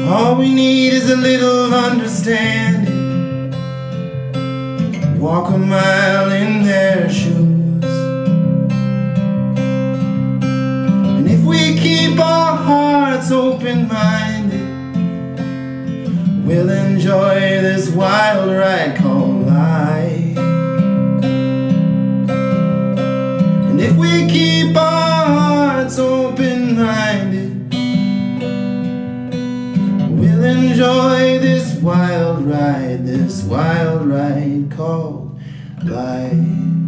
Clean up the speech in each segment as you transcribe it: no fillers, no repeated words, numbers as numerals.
All we need is a little understanding. Walk a mile in their shoes. And if we keep our hearts open-minded, we'll enjoy this wild ride called life. And if we keep our hearts open-minded, we'll enjoy this wild ride called life.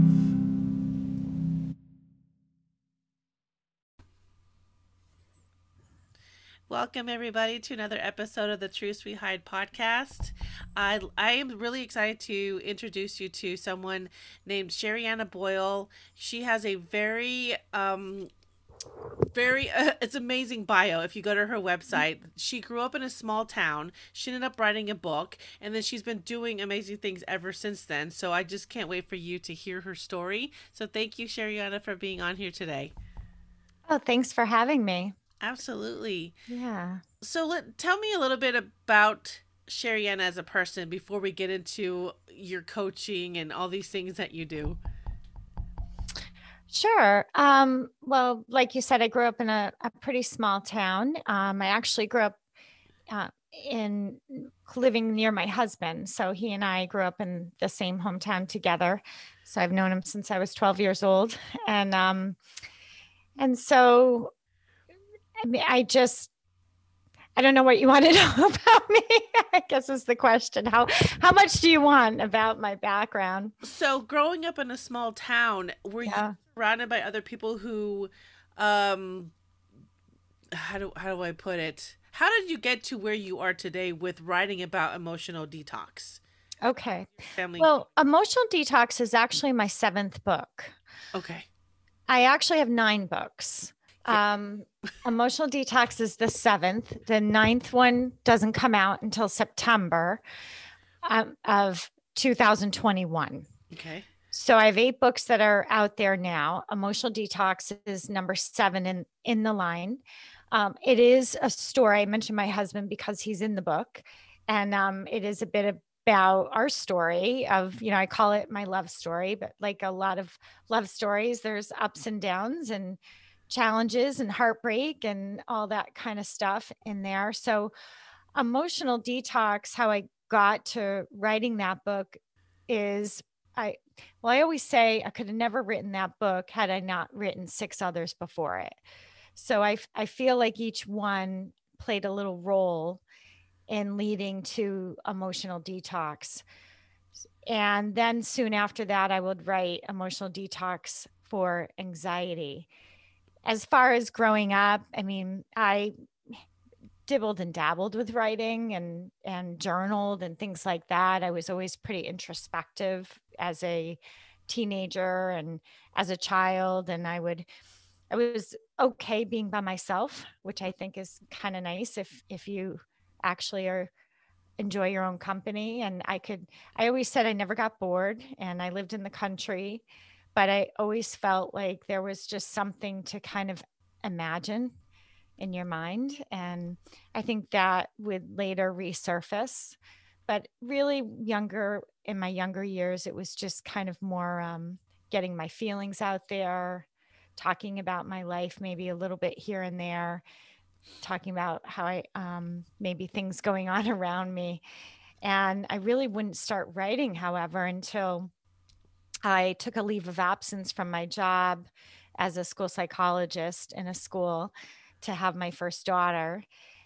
Welcome, everybody, to another episode of the Truths We Hide podcast. I am really excited to introduce you to someone named Sherianna Boyle. She has a very it's amazing bio. If you go to her website, she grew up in a small town. She ended up writing a book, and then she's been doing amazing things ever since then. So I just can't wait for you to hear her story. So thank you, Sherianna, for being on here today. Oh, thanks for having me. Absolutely. Yeah. So tell me a little bit about Sherianna as a person before we get into your coaching and all these things that you do. Sure. Well, like you said, I grew up in a pretty small town. I actually grew up uh, in living near my husband. So he and I grew up in the same hometown together. So I've known him since I was 12 years old. And so I mean, I don't know what you want to know about me, I guess is the question. How much do you want about my background? So growing up in a small town, were you Yeah. surrounded by other people who um how do I put it? How did you get to where you are today with writing about emotional detox? Okay. Family. Well, Emotional Detox is actually my seventh book. Okay. I actually have nine books. Yeah. Emotional Detox is the seventh. The ninth one doesn't come out until September of 2021. Okay. So I have eight books that are out there now. Emotional Detox is number seven in the line. It is a story. I mentioned my husband because he's in the book, and it is a bit about our story of, I call it my love story, but like a lot of love stories, there's ups and downs and challenges and heartbreak and all that kind of stuff in there. So, Emotional Detox, how I got to writing that book is I, well, I always say I could have never written that book had I not written six others before it. So I feel like each one played a little role in leading to Emotional Detox. And then soon after that, I would write Emotional Detox for Anxiety. As far as growing up, I mean, I dibbled and dabbled with writing and journaled and things like that. I was always pretty introspective as a teenager and as a child, and I was okay being by myself, which I think is kind of nice if you actually are enjoy your own company. And I always said I never got bored, and I lived in the country, but I always felt like there was just something to kind of imagine in your mind. And I think that would later resurface. But really, in my younger years, it was just kind of more getting my feelings out there, talking about my life, maybe a little bit here and there, talking about how maybe things going on around me. And I really wouldn't start writing, however, until I took a leave of absence from my job as a school psychologist in a school to have my first daughter.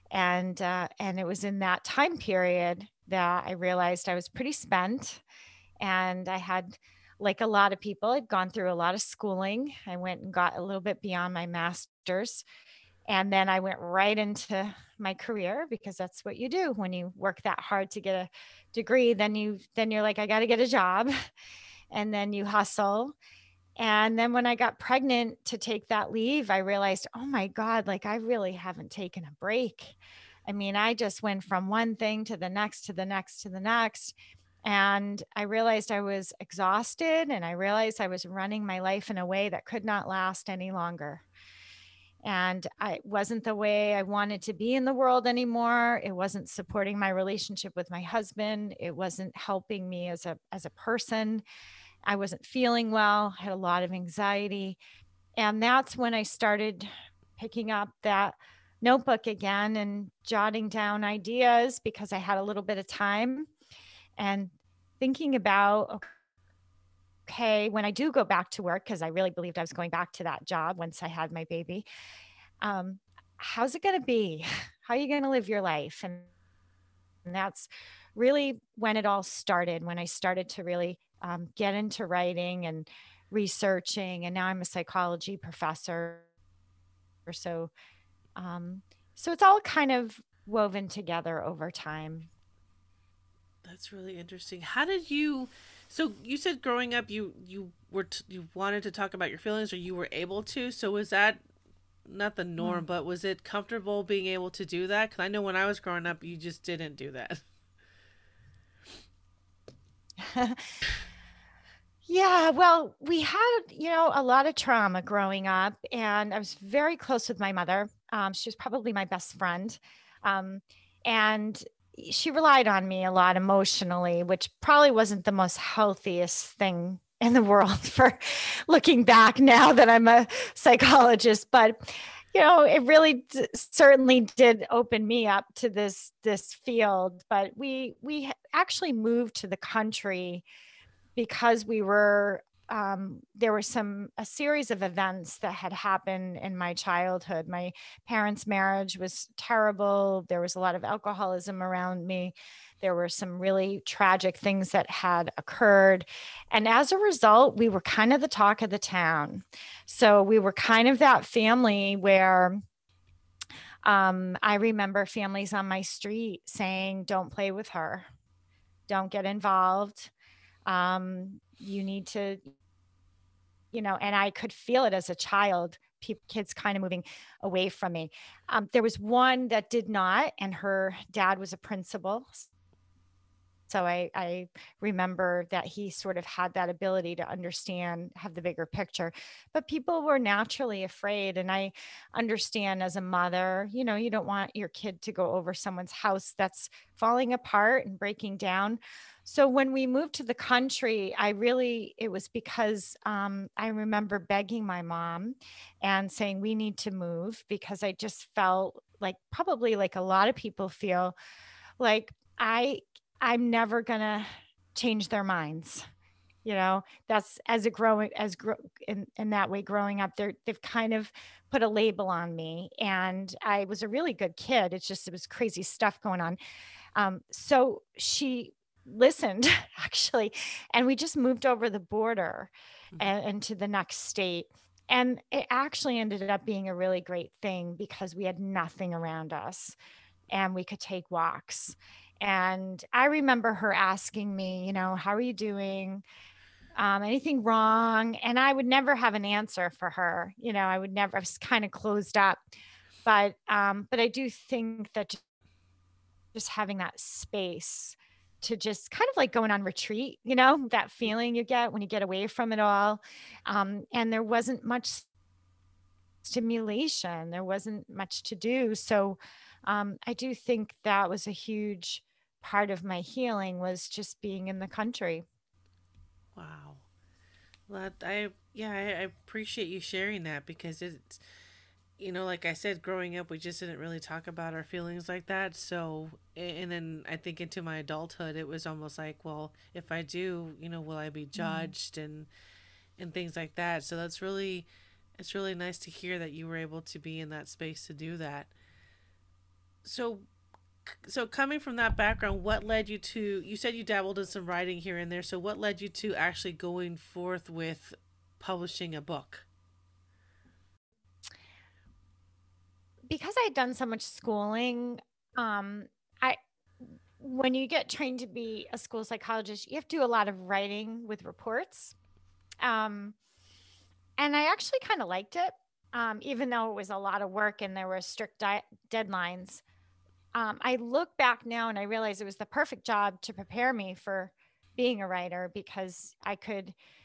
And it was in that time period that I realized I was pretty spent, and I had, like a lot of people, I'd gone through a lot of schooling. I went and got a little bit beyond my master's, and then I went right into my career, because that's what you do when you work that hard to get a degree. Then you're like, I got to get a job, and then you hustle. And then when I got pregnant to take that leave, I realized, oh my God, like I really haven't taken a break. I mean, I just went from one thing to the next, to the next, to the next. And I realized I was exhausted, and I realized I was running my life in a way that could not last any longer. and I wasn't the way I wanted to be in the world anymore. It wasn't supporting my relationship with my husband. It wasn't helping me as a person. I wasn't feeling well, had a lot of anxiety. And that's when I started picking up that notebook again and jotting down ideas because I had a little bit of time and thinking about, okay, when I do go back to work, because I really believed I was going back to that job once I had my baby, um, how's it going to be? How are you going to live your life? And that's really when it all started, when I started to really get into writing and researching. And now I'm a psychology professor. So, so it's all kind of woven together over time. That's really interesting. How did you? So you said growing up, you wanted to talk about your feelings, or you were able to. So was that not the norm, but was it comfortable being able to do that? Because I know when I was growing up, you just didn't do that. Yeah, well, we had, a lot of trauma growing up, and I was very close with my mother. She was probably my best friend. Um, and she relied on me a lot emotionally, which probably wasn't the most healthiest thing in the world for looking back now that I'm a psychologist. But, it really certainly did open me up to this field. But we actually moved to the country because we were there were a series of events that had happened in my childhood. My parents' marriage was terrible. There was a lot of alcoholism around me. There were some really tragic things that had occurred. And as a result, we were kind of the talk of the town. So we were kind of that family where I remember families on my street saying, don't play with her, don't get involved. You need to, and I could feel it as a child, kids kind of moving away from me. There was one that did not, and her dad was a principal. So I remember that he sort of had that ability to understand, have the bigger picture, but people were naturally afraid. And I understand as a mother, you don't want your kid to go over someone's house that's falling apart and breaking down. So when we moved to the country, it was because I remember begging my mom and saying, we need to move, because I just felt like, probably like a lot of people feel, like I'm never gonna change their minds. That's in that way, growing up, they've kind of put a label on me, and I was a really good kid. It was crazy stuff going on. So she listened actually, and we just moved over the border and to the next state. And it actually ended up being a really great thing because we had nothing around us and we could take walks. And I remember her asking me, how are you doing? Anything wrong? And I would never have an answer for her. I was kind of closed up. But I do think that just having that space to just kind of like going on retreat, that feeling you get when you get away from it all. And there wasn't much stimulation, there wasn't much to do. So I do think that was a huge part of my healing, was just being in the country. Wow. Well, I appreciate you sharing that, because it's, like I said, growing up, we just didn't really talk about our feelings like that. So, and then I think into my adulthood, it was almost like, well, if I do, will I be judged, and things like that. So it's really nice to hear that you were able to be in that space to do that. So, so coming from that background, what led you to, you said you dabbled in some writing here and there. So what led you to actually going forth with publishing a book? Because I had done so much schooling, I when you get trained to be a school psychologist, you have to do a lot of writing with reports. Um, and I actually kind of liked it, even though it was a lot of work and there were strict deadlines. I look back now and I realize it was the perfect job to prepare me for being a writer, because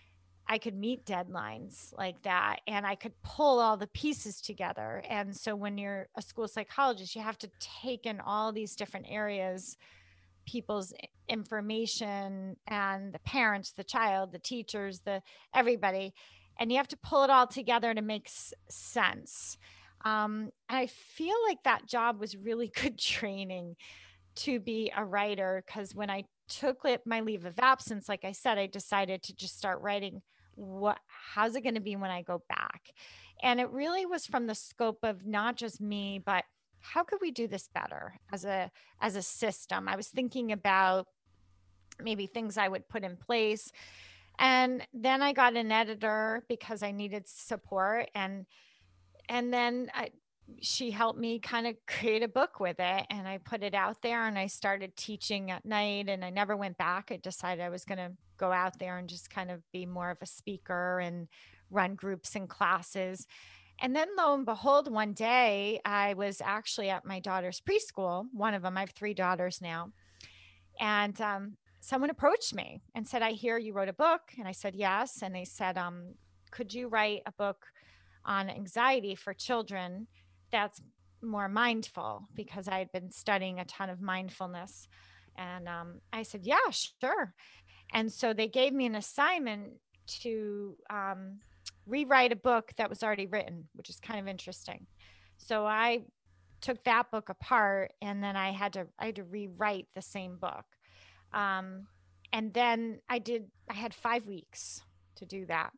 I could meet deadlines like that, and I could pull all the pieces together. And so when you're a school psychologist, you have to take in all these different areas, people's information, and the parents, the child, the teachers, the everybody, and you have to pull it all together to make sense. And I feel like that job was really good training to be a writer, because when I took my leave of absence, like I said, I decided to just start writing. How's it going to be when I go back? And it really was from the scope of not just me, but how could we do this better as a system? I was thinking about maybe things I would put in place. And then I got an editor because I needed support, and then she helped me kind of create a book with it, and I put it out there, and I started teaching at night, and I never went back. I decided I was going to go out there and just kind of be more of a speaker and run groups and classes. And then lo and behold, one day I was actually at my daughter's preschool, one of them. I have 3 daughters now. And someone approached me and said, I hear you wrote a book. And I said, yes. And they said, could you write a book on anxiety for children that's more mindful? Because I had been studying a ton of mindfulness. And I said, yeah, sure. And so they gave me an assignment to rewrite a book that was already written, which is kind of interesting. So I took that book apart, and then I had to rewrite the same book. And then I had 5 weeks to do that.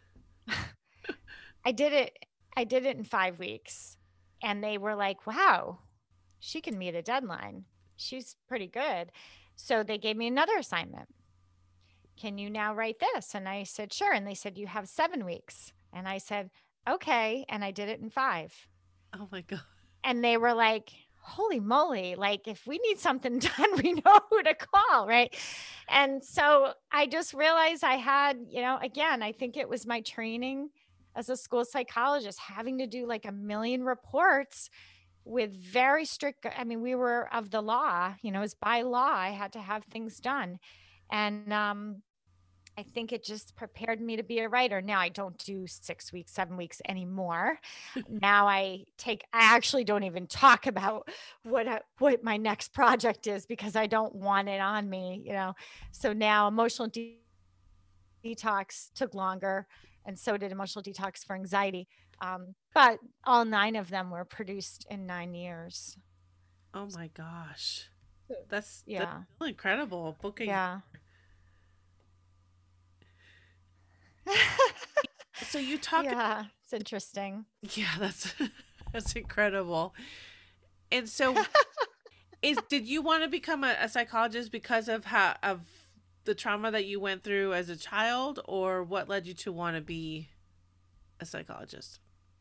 I did it in 5 weeks, and they were like, wow, she can meet a deadline. She's pretty good. So they gave me another assignment. Can you now write this? And I said, sure. And they said, you have 7 weeks. And I said, okay. And I did it in 5. Oh my God. And they were like, holy moly, like if we need something done, we know who to call, right? And so I just realized I had, again, I think it was my training as a school psychologist, having to do like a million reports with very strict, I mean, we were of the law, it was by law, I had to have things done. And I think it just prepared me to be a writer. Now I don't do 6 weeks, 7 weeks anymore. Now I actually don't even talk about what my next project is, because I don't want it on me, So now emotional detox took longer, and so did emotional detox for anxiety. But all 9 of them were produced in 9 years. Oh my gosh. That's Yeah. That's still incredible. Booking. Yeah. So you talk. Yeah, it's interesting. Yeah, that's incredible. And so, did you want to become a psychologist because of the trauma that you went through as a child, or what led you to want to be a psychologist?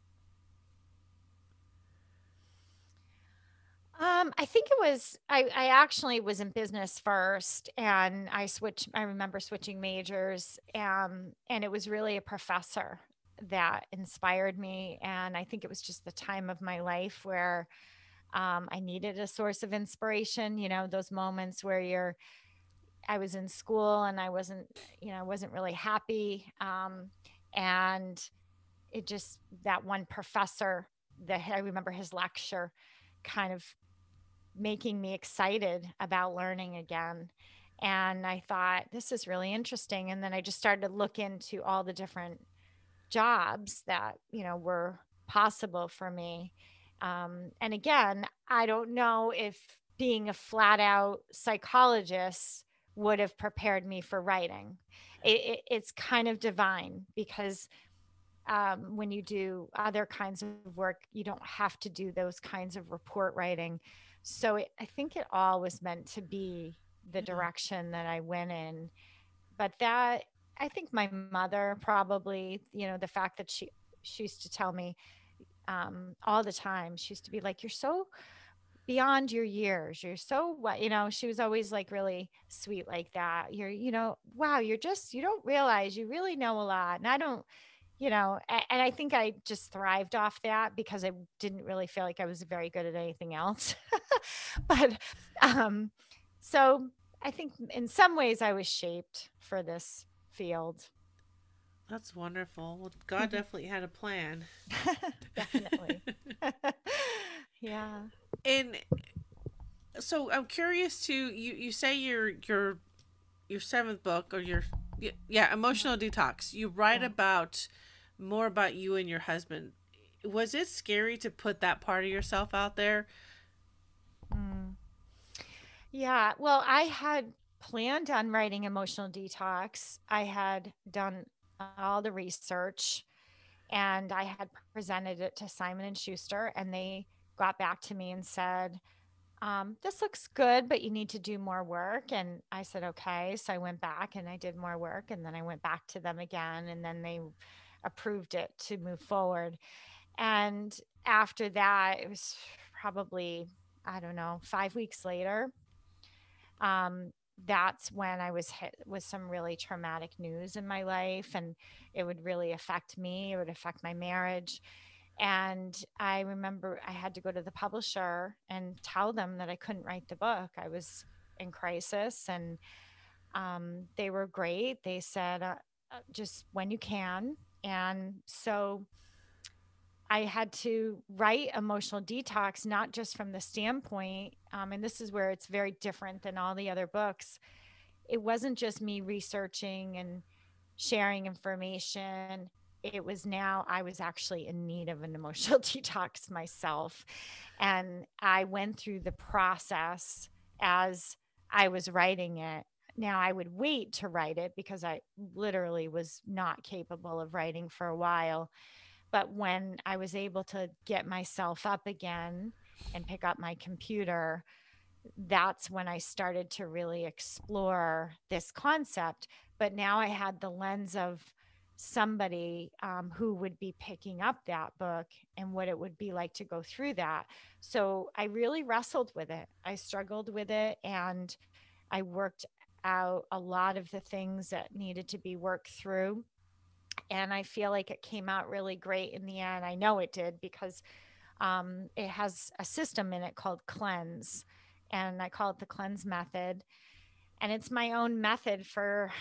I think it was, I actually was in business first, and I remember switching majors, and it was really a professor that inspired me. And I think it was just the time of my life where I needed a source of inspiration, those moments where I was in school and I wasn't really happy. And it just, that one professor that I remember his lecture kind of making me excited about learning again. And I thought, this is really interesting. And then I just started to look into all the different jobs that, were possible for me. And again, I don't know if being a flat out psychologist would have prepared me for writing. It's kind of divine, because when you do other kinds of work, you don't have to do those kinds of report writing. So I think it all was meant to be the direction that I went in. But that, I think my mother probably, the fact that she used to tell me all the time, she used to be like, you're so beyond your years. You're so what, she was always like really sweet like that. Wow, you don't realize you really know a lot. And I don't, and I think I just thrived off that, because I didn't really feel like I was very good at anything else. But so I think in some ways I was shaped for this field. That's wonderful. Well, God definitely had a plan. Definitely. Yeah. And so I'm curious to you say your seventh book, or your, yeah, emotional detox, you write Yeah. about more about you and your husband. Was it scary to put that part of yourself out there? Mm. Yeah. Well, I had planned on writing Emotional Detox. I had done all the research and I had presented it to Simon and Schuster, and they got back to me and said, this looks good, but you need to do more work. And I said, okay. So I went back and I did more work, and then I went back to them again, and then they approved it to move forward. And after that, it was probably, I don't know, 5 weeks later. Um, that's when I was hit with some really traumatic news in my life, and it would really affect me. It would affect my marriage. And I remember I had to go to the publisher and tell them that I couldn't write the book. I was in crisis, and they were great. They said, just when you can. And so I had to write Emotional Detox, not just from the standpoint, and this is where it's very different than all the other books. It wasn't just me researching and sharing information. It was now I was actually in need of an emotional detox myself. And I went through the process as I was writing it. Now, I would wait to write it because I literally was not capable of writing for a while. But when I was able to get myself up again and pick up my computer, that's when I started to really explore this concept. But now I had the lens of somebody who would be picking up that book and what it would be like to go through that. So I really wrestled with it. I struggled with it, and I worked out a lot of the things that needed to be worked through. And I feel like it came out really great in the end. I know it did because it has a system in it called Cleanse, and I call it the Cleanse method. And it's my own method for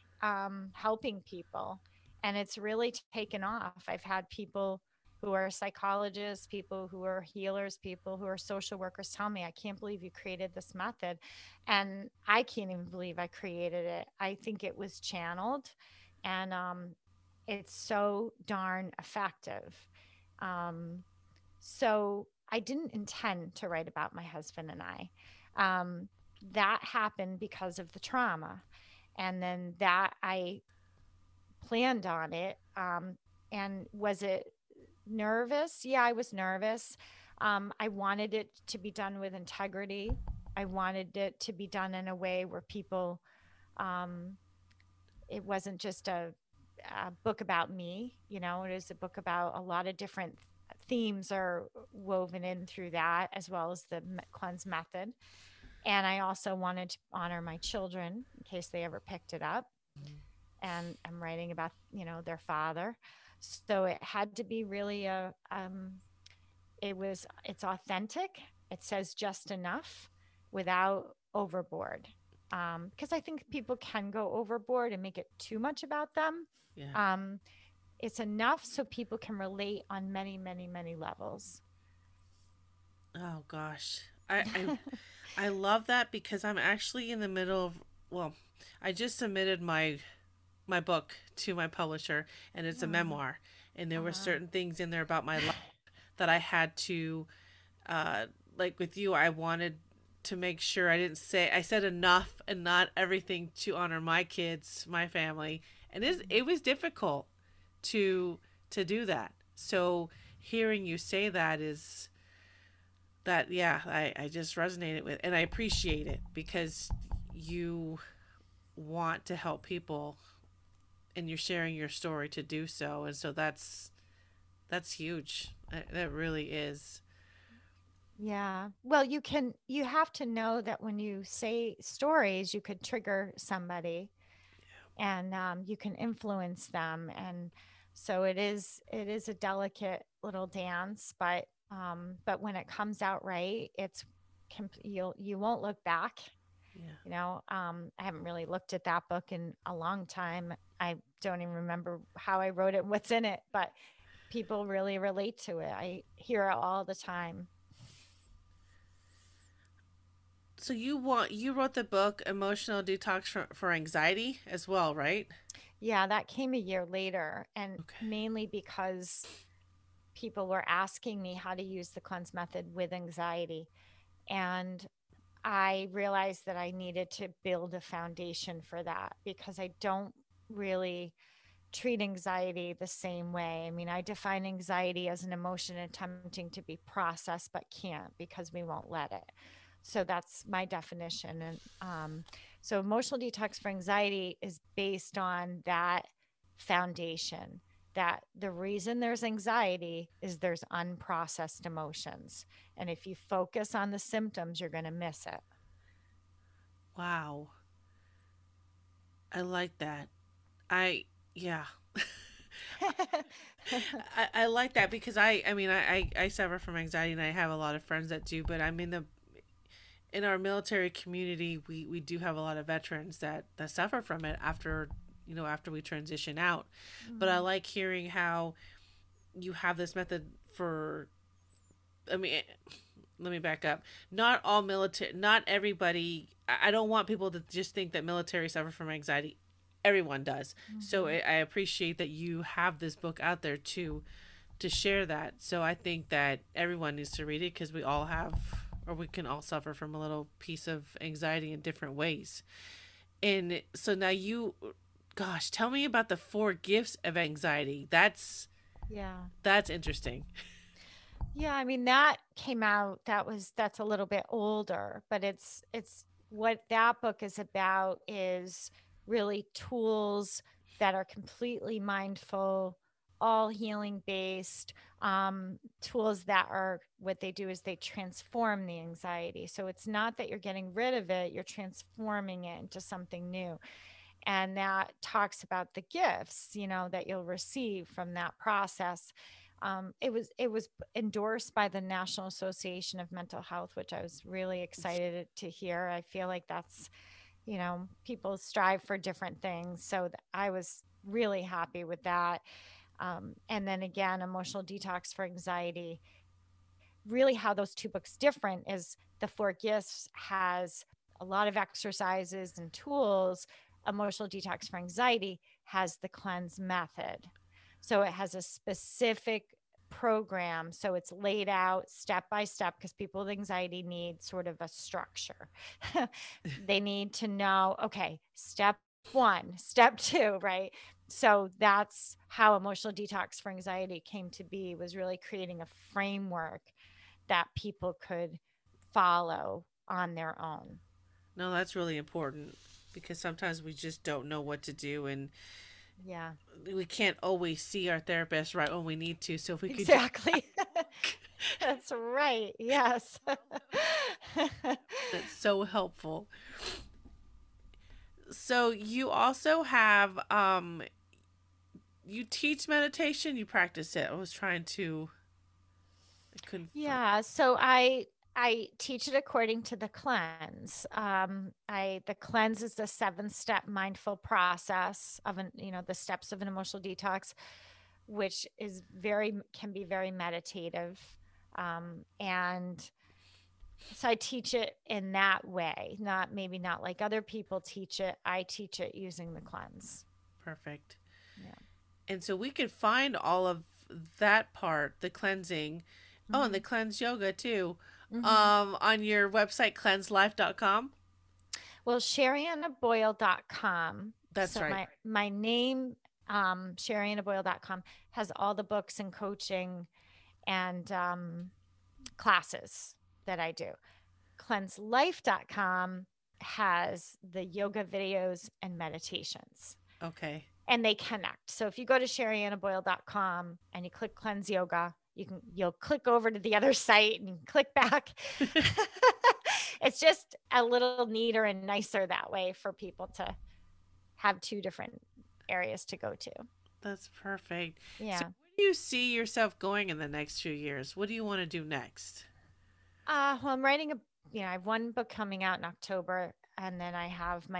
helping people. And it's really taken off. I've had people who are psychologists, people who are healers, people who are social workers tell me, I can't believe you created this method. And I can't even believe I created it. I think it was channeled, and it's so darn effective. Um, so I didn't intend to write about my husband and I. Um, that happened because of the trauma. And then that I planned on it. And was it nervous? Yeah, I was nervous. I wanted it to be done with integrity. I wanted it to be done in a way where people, um, it wasn't just a book about me, it is a book about a lot of different themes are woven in through that, as well as the cleanse method. And I also wanted to honor my children in case they ever picked it up. And I'm writing about, their father. So it had to be really it's authentic. It says just enough without overboard. Because I think people can go overboard and make it too much about them. Yeah. Um, it's enough so people can relate on many, many, many levels. Oh gosh. I love that because I'm actually in the middle of, well, I just submitted my book to my publisher, and it's a Oh, memoir, and there were uh-huh. certain things in there about my life that I had to, uh like with you, I wanted to make sure I said enough and not everything to honor my kids, my family. And it was difficult to do that. So hearing you say that is that, yeah, I just resonated with, and I appreciate it because you want to help people, and you're sharing your story to do so. And so that's huge. That really is. Yeah. Well, you have to know that when you say stories, you could trigger somebody, and you can influence them. And so it is a delicate little dance, but when it comes out right, you won't look back. Yeah. I haven't really looked at that book in a long time. I don't even remember how I wrote it and what's in it, but people really relate to it. I hear it all the time. So you wrote the book Emotional Detox for Anxiety as well, right? Yeah, that came a year later, and Okay. mainly because people were asking me how to use the cleanse method with anxiety. And I realized that I needed to build a foundation for that because I don't really treat anxiety the same way. I mean, I define anxiety as an emotion attempting to be processed but can't because we won't let it. So that's my definition. And so emotional detox for anxiety is based on that foundation, that the reason there's anxiety is there's unprocessed emotions. And if you focus on the symptoms, you're going to miss it. Wow. I like that. I yeah. I like that because I mean I suffer from anxiety and I have a lot of friends that do, but I'm in our military community we do have a lot of veterans that suffer from it after after we transition out. But I Mm, like hearing how you have this method for I mean let me back up. Not all military, not everybody. I don't want people to just think that military suffer from anxiety. Everyone does. So mhm. I appreciate that you have this book out there to share that. So I think that everyone needs to read it because we all have, or we can all suffer from a little piece of anxiety in different ways. And so now gosh, tell me about the four gifts of anxiety. Yeah. That's interesting. Yeah, I mean that came out that's a little bit older, but it's what that book is about is really tools that are completely mindful, all healing based, tools that are what they do is they transform the anxiety. So it's not that you're getting rid of it, you're transforming it into something new. And that talks about the gifts, that you'll receive from that process. It was endorsed by the National Association of Mental Health, which I was really excited to hear. I feel like that's, people strive for different things, so I was really happy with that. And then again, Emotional Detox for Anxiety, really how those two books different is the Four Gifts has a lot of exercises and tools. Emotional Detox for Anxiety has the cleanse method. So it has a specific program. So it's laid out step by step because people with anxiety need sort of a structure. They need to know, okay, step one, step two, right? So that's how Emotional Detox for Anxiety came to be, was really creating a framework that people could follow on their own. No, that's really important because sometimes we just don't know what to do and Yeah, we can't always see our therapist right when we need to. So if we could just exactly. That's right. Yes. that's so helpful. So you also have you teach meditation, you practice it. I was trying to I couldn't find Yeah, so I teach it according to the cleanse. I the cleanse is the 7-step mindful process of the steps of an emotional detox, which is very can be very meditative. And so I teach it in that way, not maybe not like other people teach it. I teach it using the cleanse. perfect. Yeah. And so we could find all of that part, the cleansing. Oh, and Hmm. the cleanse yoga too. Hmm. On your website cleanselife.com. Well, SheriannaBoyle.com. That's So right. my name, SheriannaBoyle.com, has all the books and coaching and classes that I do. CleanseLife.com has the yoga videos and meditations, Okay. and they connect. So if you go to SheriannaBoyle.com and you click cleanse yoga, you'll click over to the other site and click back. It's just a little neater and nicer that way for people to have two different areas to go to. That's perfect. So Yeah. where do you see yourself going in the next few years? What do you want to do next? Well, I'm writing I have one book coming out in October, and then I have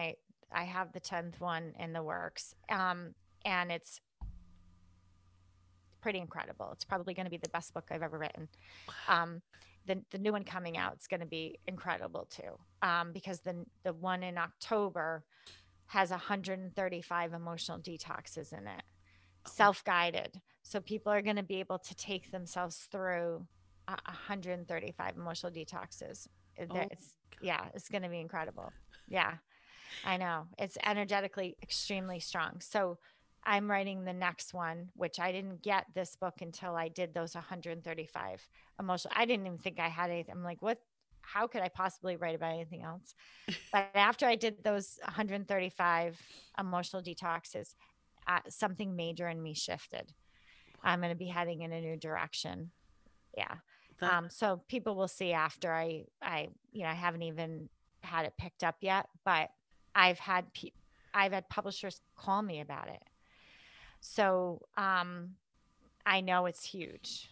I have the 10th one in the works. And it's pretty incredible. It's probably going to be the best book I've ever written. The new one coming out is going to be incredible too. Because the one in October has 135 emotional detoxes in it, self-guided. So people are going to be able to take themselves through 135 emotional detoxes. It's going to be incredible. Yeah, I know. It's energetically extremely strong. So I'm writing the next one, which I didn't get this book until I did those 135 emotional. I didn't even think I had anything. I'm like, what? How could I possibly write about anything else? But after I did those 135 emotional detoxes, something major in me shifted. I'm going to be heading in a new direction. Yeah. So people will see after I haven't even had it picked up yet, but I've had publishers call me about it. So, I know it's huge.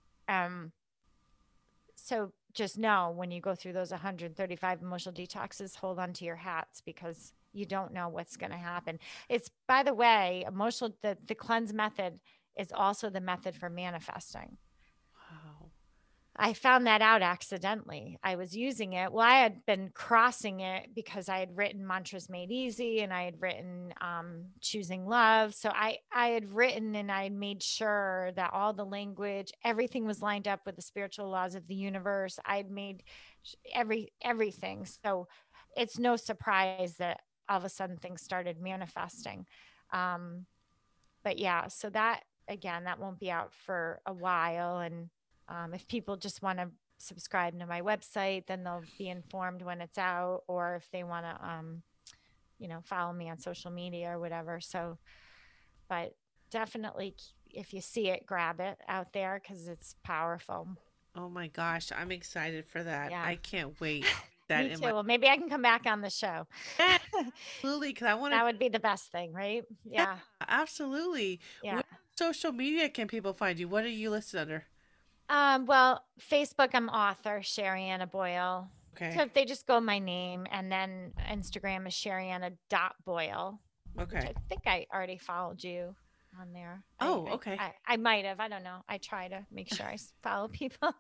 So just know when you go through those 135 emotional detoxes, hold on to your hats because you don't know what's going to happen. It's, by the way, the cleanse method is also the method for manifesting. Wow. I found that out accidentally. I was using it. Well, I had been crossing it because I had written Mantras Made Easy and I had written Choosing Love. So I had written and I made sure that all the language, everything was lined up with the spiritual laws of the universe. I'd made everything. So it's no surprise that all of a sudden things started manifesting. But yeah, so that, again, that won't be out for a while. And if people just want to subscribe to my website, then they'll be informed when it's out, or if they want to, follow me on social media or whatever. So, but definitely if you see it, grab it out there because it's powerful. Oh my gosh, I'm excited for that. Yeah. I can't wait. Me too. Well, maybe I can come back on the show. Yeah, absolutely, because I want That would be the best thing, right? Yeah. Absolutely. Yeah. Where on social media can people find you? What are you listed under? Well, Facebook, I'm author Sherianna Boyle. Okay. So if they just go my name, and then Instagram is Sherianna.Boyle. Okay. Which I think I already followed you on there. Okay. I might have. I don't know. I try to make sure I follow people.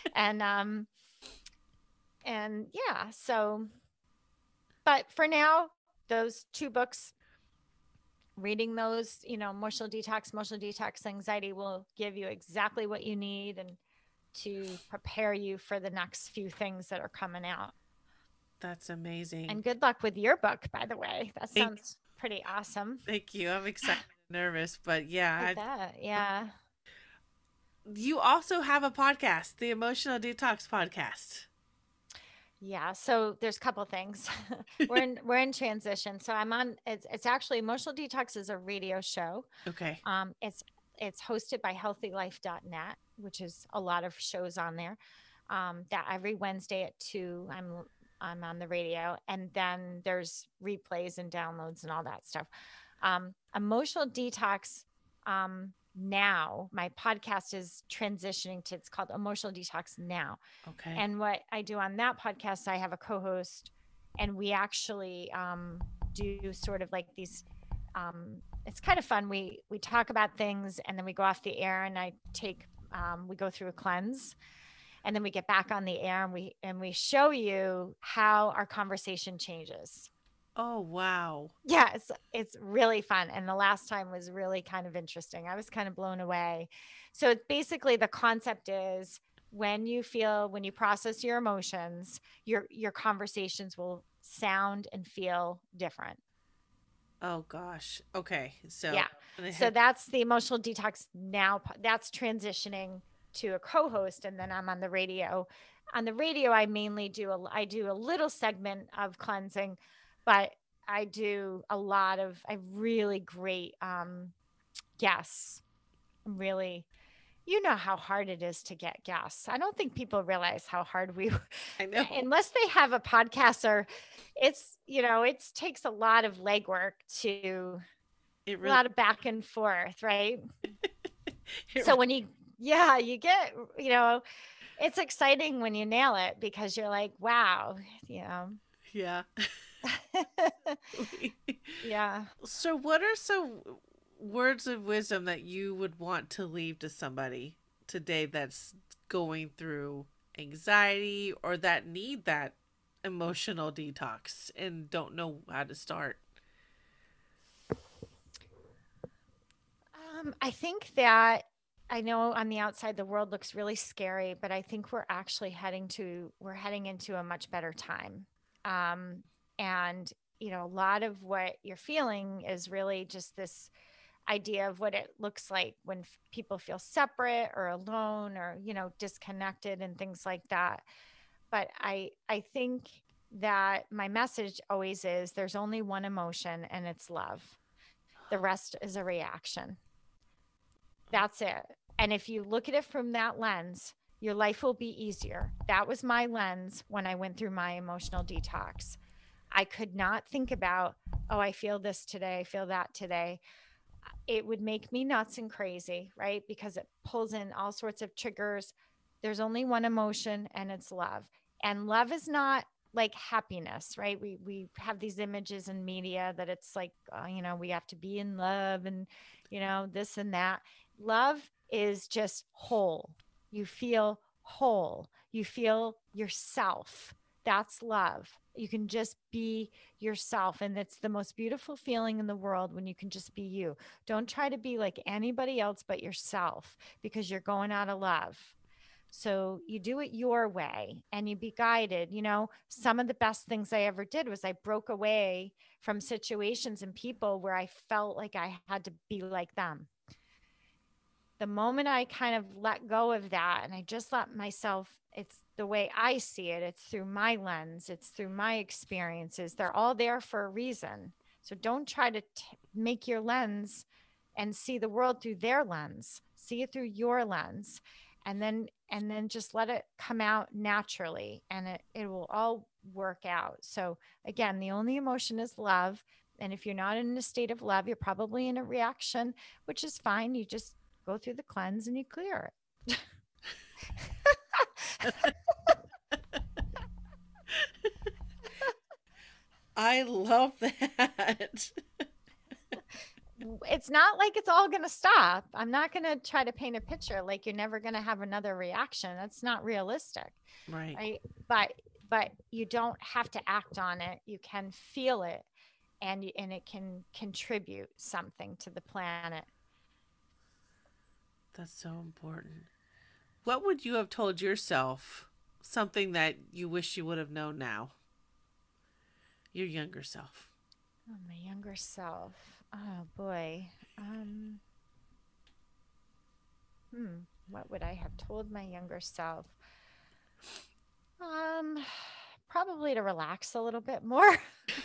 And yeah, so, but for now, those 2 books, reading those, emotional detox anxiety will give you exactly what you need and to prepare you for the next few things that are coming out. That's amazing. And good luck with your book, by the way. That sounds pretty awesome. Thank you. I'm excited and nervous, but yeah. Yeah. You also have a podcast, the Emotional Detox Podcast. Yeah, so there's a couple things. We're in transition. So I'm on. It's actually Emotional Detox is a radio show. Okay. It's hosted by HealthyLife.net, which is a lot of shows on there. That every Wednesday at 2, I'm on the radio, and then there's replays and downloads and all that stuff. Emotional Detox. Now my podcast is transitioning to, it's called Emotional Detox Now. Okay. And what I do on that podcast, I have a co-host, and we actually do sort of like these it's kind of fun. We talk about things, and then we go off the air, and we go through a cleanse, and then we get back on the air, and we show you how our conversation changes. Oh, wow. Yeah, it's really fun. And the last time was really kind of interesting. I was kind of blown away. So basically the concept is when you process your emotions, your conversations will sound and feel different. Oh gosh. Okay. So yeah. So that's the Emotional Detox Now. That's transitioning to a co-host, and then I'm on the radio. On the radio, I mainly do a little segment of cleansing, but I do a lot of really great guests. Really, how hard it is to get guests. I don't think people realize how hard I know. Unless they have a podcast, or it's, it takes a lot of legwork to a lot of back and forth, right? So when you get, it's exciting when you nail it, because you're like, wow, Yeah. Yeah. So, what are some words of wisdom that you would want to leave to somebody today that's going through anxiety or that need that emotional detox and don't know how to start? I think that I know on the outside the world looks really scary, but I think we're heading into a much better time. Um, and a lot of what you're feeling is really just this idea of what it looks like when people feel separate or alone or disconnected and things like that. But I think that my message always is there's only one emotion and it's love. The rest is a reaction. That's it. And if you look at it from that lens, your life will be easier. That was my lens when I went through my emotional detox. I could not think about, oh, I feel this today, I feel that today. It would make me nuts and crazy, right? Because it pulls in all sorts of triggers. There's only one emotion and it's love. And love is not like happiness, right? We have these images in media that it's like, we have to be in love and, this and that. Love is just whole. You feel whole. You feel yourself. That's love. You can just be yourself. And it's the most beautiful feeling in the world when you can just be you. Don't try to be like anybody else but yourself because you're going out of love. So you do it your way and you be guided. Some of the best things I ever did was I broke away from situations and people where I felt like I had to be like them. The moment I kind of let go of that and I just let myself, it's the way I see it, it's through my lens, it's through my experiences. They're all there for a reason. So don't try to make your lens and see the world through their lens. See it through your lens. And then just let it come out naturally and it will all work out. So again, the only emotion is love. And if you're not in a state of love, you're probably in a reaction, which is fine. You just go through the cleanse and you clear it. I love that. It's not like it's all going to stop. I'm not going to try to paint a picture like you're never going to have another reaction. That's not realistic. Right. Right. But you don't have to act on it. You can feel it and it can contribute something to the planet. That's so important. What would you have told yourself? Something that you wish you would have known now? Your younger self. Oh, my younger self. Oh boy. Um, what would I have told my younger self? Um, Probably to relax a little bit more.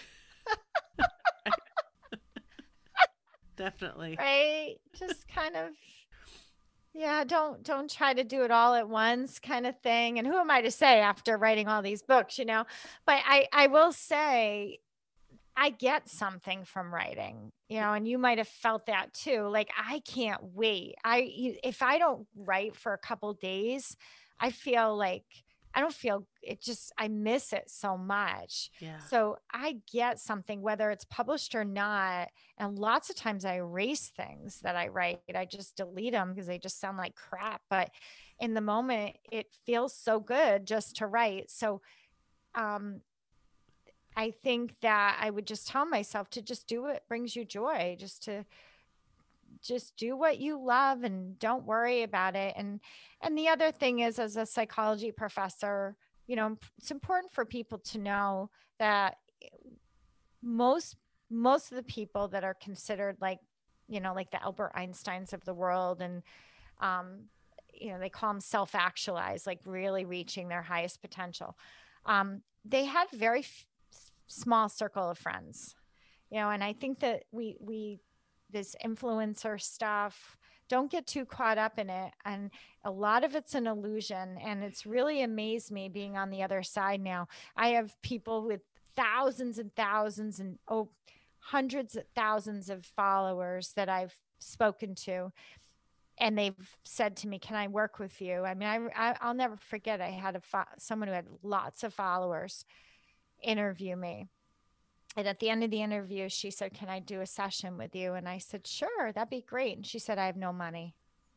Definitely. Right? Just kind of, yeah, don't try to do it all at once kind of thing. And who am I to say after writing all these books? But I will say I get something from writing, and you might have felt that too. Like I can't wait. If I don't write for a couple days, I feel like I don't feel it just I miss it so much. Yeah. So I get something whether it's published or not, and lots of times I erase things that I write. I just delete them because they just sound like crap, but in the moment it feels so good just to write. So um I think that I would just tell myself to just do what brings you joy, just do what you love and don't worry about it. And the other thing is, as a psychology professor, it's important for people to know that most most of the people that are considered like, like the Albert Einsteins of the world, and um, they call them self-actualized, like really reaching their highest potential. They had very small circle of friends, and I think that we this influencer stuff, don't get too caught up in it, and a lot of it's an illusion, and it's really amazed me being on the other side now. I have people with thousands and thousands and hundreds of thousands of followers that I've spoken to, and they've said to me, can I work with you? I mean, I'll never forget, I had someone who had lots of followers interview me, And at the end of the interview, she said, "Can I do a session with you?" And I said, "Sure, that'd be great." And she said, "I have no money."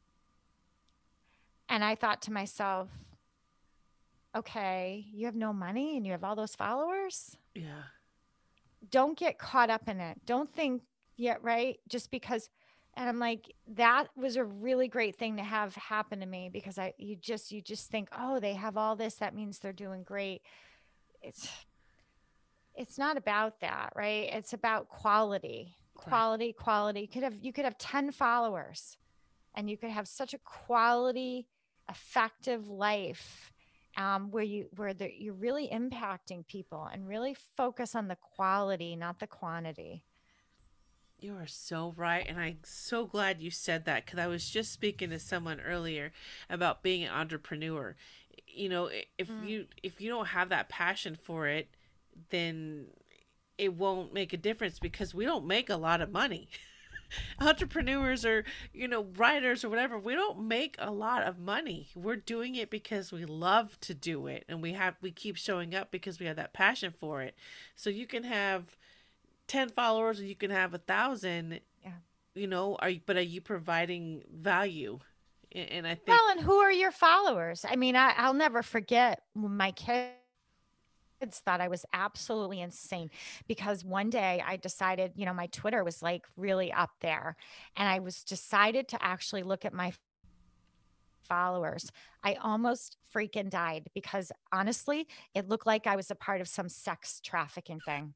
And I thought to myself, okay, you have no money and you have all those followers? Yeah. Don't get caught up in it. Don't think, yeah, right? Just because. And I'm like, that was a really great thing to have happen to me, because you just think, oh, they have all this, that means they're doing great. It's it's not about that, right? It's about quality, Right. quality. You could have 10 followers and you could have such a quality, effective life, you're really impacting people, and really focus on the quality, not the quantity. You are so right, and I'm so glad you said that, because I was just speaking to someone earlier about being an entrepreneur. Mm. If you don't have that passion for it, then it won't make a difference, because we don't make a lot of money. Entrepreneurs, or writers or whatever, we don't make a lot of money. We're doing it because we love to do it, and we keep showing up because we have that passion for it. So you can have 10 followers and you can have 1,000. Yeah. Are you providing value? And I think, Well, and who are your followers? I mean, I'll never forget when my kids thought I was absolutely insane, because one day I decided, my Twitter was like really up there, and I was decided to actually look at my followers. I almost freaking died, because honestly, it looked like I was a part of some sex trafficking thing.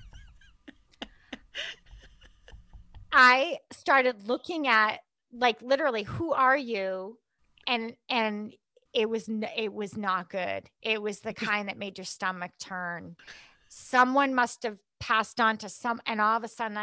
I started looking at, like, literally, who are you? And it was not good. It was the kind that made your stomach turn. Someone must have passed on to some, and all of a sudden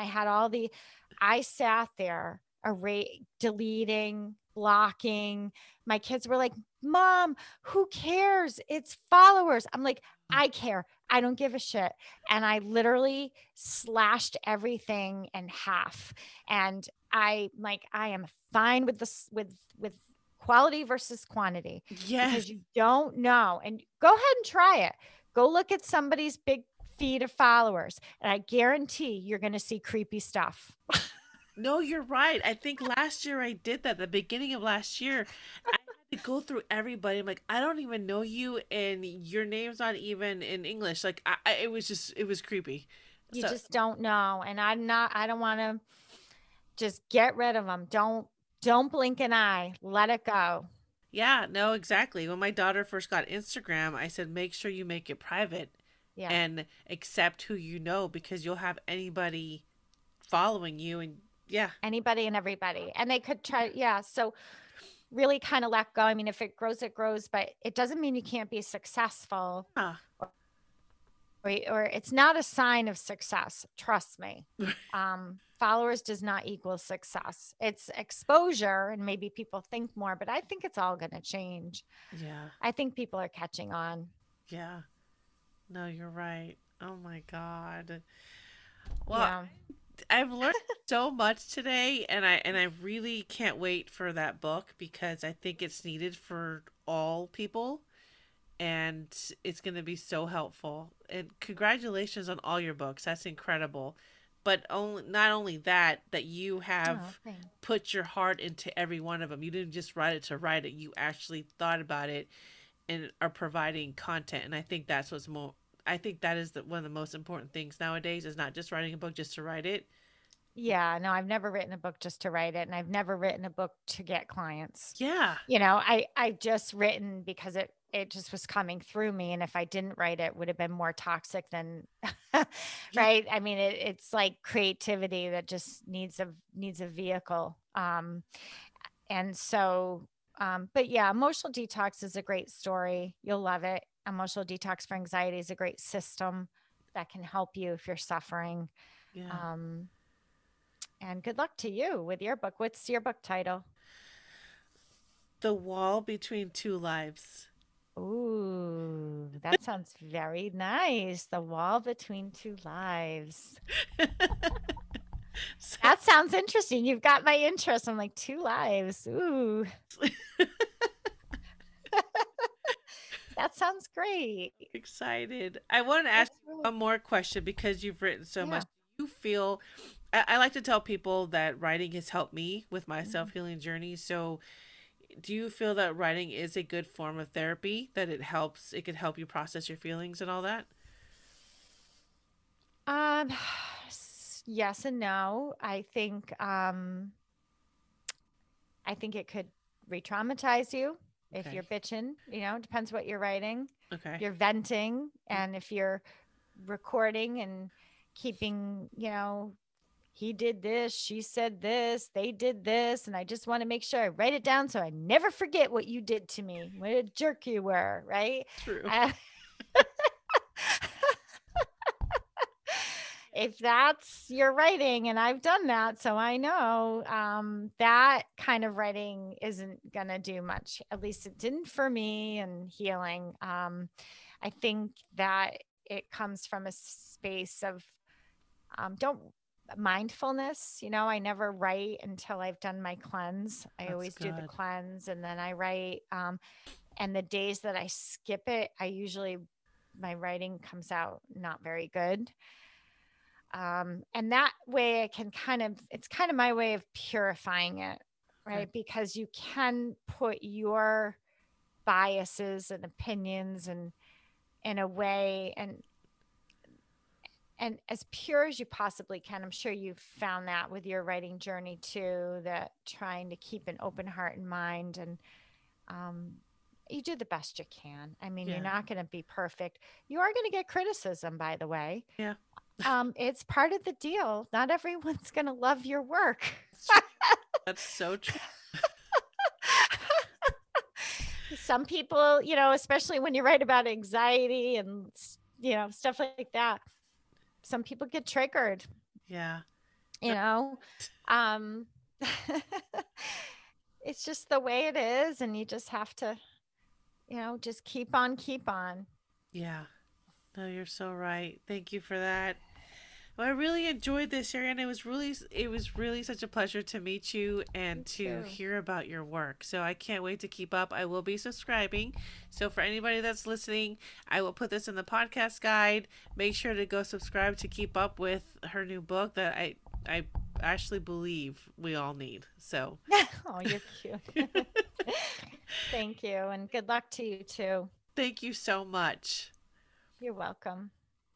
I sat there, deleting, blocking. My kids were like, "Mom, who cares? It's followers." I'm like, "I care. I don't give a shit." And I literally slashed everything in half. And I am fine with this, with quality versus quantity, yes. because you don't know. And go ahead and try it. Go look at somebody's big feed of followers, and I guarantee you're going to see creepy stuff. No, you're right. I think last year I did that. The beginning of last year, I had to go through everybody. I'm like, I don't even know you, and your name's not even in English. Like, it was creepy. You So, just don't know. And I don't want to, just get rid of them. Don't blink an eye. Let it go. yeah, no, exactly. When my daughter first got Instagram, I said, make sure you make it private Yeah. and accept who you know, because you'll have anybody following you. And yeah, Anybody and everybody. And they could try, yeah. So really kind of let go. I mean, if it grows, it grows, but it doesn't mean you can't be successful, yeah. or it's not a sign of success. Trust me. Followers does not equal success. It's exposure, and maybe people think more, but I think it's all going to change. Yeah, I think people are catching on. yeah. No, you're right. Oh my God. Well, Yeah. I've learned so much today, and I really can't wait for that book, because I think it's needed for all people, and it's going to be so helpful. And congratulations on all your books. That's incredible. But only not only that you Oh, have thanks. put your heart into every one of them. You didn't just write it to write it. You actually thought about it and are providing content. And I think that's what's more I think that is one of the most important things nowadays, is not just writing a book just to write it. Yeah, no, I've never written a book just to write it, and I've never written a book to get clients. Yeah. I just written because it just was coming through me, and if I didn't write it, would have been more toxic than Yeah. right? I mean, it's like creativity that just needs a vehicle. And so, but yeah, Emotional Detox is a great story. You'll love it. Emotional Detox for Anxiety is a great system that can help you if you're suffering. Yeah. Um, and good luck to you with your book. What's your book title? The Wall Between Two Lives. Ooh, that sounds very nice. The Wall Between Two Lives. So, That sounds interesting. You've got my interest. I'm like, two lives. Ooh, That sounds great. Excited. I want to ask That's you really, one more question because you've written so much. yeah. Do you feel, I like to tell people that writing has helped me with my self Mhm. healing journey. So, do you feel that writing is a good form of therapy? That it could help you process your feelings and all that? Um, yes and no. I think it could re-traumatize you if you're Okay. bitching, depends what you're writing. If Okay. you're venting Mm. and if you're recording and keeping, he did this, she said this, they did this, and I just want to make sure I write it down so I never forget what you did to me. What a jerk you were, right? True. Uh, if that's your writing, and I've done that, so I know that kind of writing isn't going to do much. At least it didn't for me and healing. I think that it comes from a space of don't mindfulness. I never write until I've done my cleanse. I That's always do the good. cleanse and then I write. And the days that I skip it, my writing comes out not very good. And that way it's kind of my way of purifying it, Okay. right? Because you can put your biases and opinions and in a way and as pure as you possibly can. I'm sure you've found that with your writing journey too, that trying to keep an open heart and mind and um, you do the best you can. I mean, you're Yeah. not going to be perfect. You are going to get criticism, by the way. Yeah. It's part of the deal. Not everyone's going to love your work. That's true. That's so true. Some people, especially when you write about anxiety and, stuff like that, some people get triggered, Yeah. you know. Um, it's just the way it is. And you just have to, just keep on, keep on. Yeah. No, you're so right. Thank you for that. Well, I really enjoyed this, Ariana. It was really such a pleasure to meet you You and to too. hear about your work. So I can't wait to keep up. I will be subscribing. So for anybody that's listening, I will put this in the podcast guide. Make sure to go subscribe to keep up with her new book that I actually believe we all need. So Oh, you're cute. Thank you. And good luck to you too. thank you so much. You're welcome.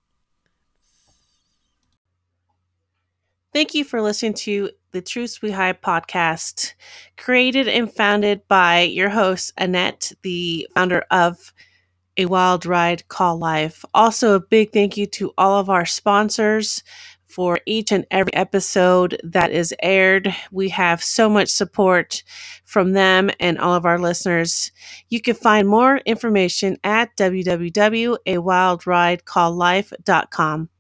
Thank you for listening to the True Sweet High podcast, created and founded by your host, Annette, the founder of A Wild Ride Call Life. Also, a big thank you to all of our sponsors for each and every episode that is aired. We have so much support from them and all of our listeners. You can find more information at www.awildridecalllife.com.